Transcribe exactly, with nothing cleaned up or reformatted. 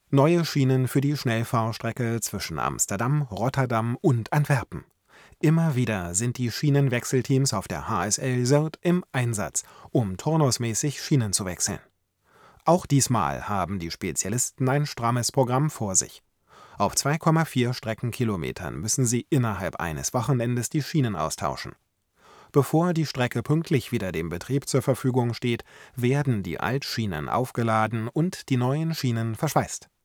Neue Schienen für die Schnellfahrstrecke zwischen Amsterdam, Rotterdam und Antwerpen. Immer wieder sind die Schienenwechselteams auf der H S L Syrte im Einsatz, um turnusmäßig Schienen zu wechseln. Auch diesmal haben die Spezialisten ein strammes Programm vor sich. Auf zwei Komma vier Streckenkilometern müssen sie innerhalb eines Wochenendes die Schienen austauschen. Bevor die Strecke pünktlich wieder dem Betrieb zur Verfügung steht, werden die Altschienen aufgeladen und die neuen Schienen verschweißt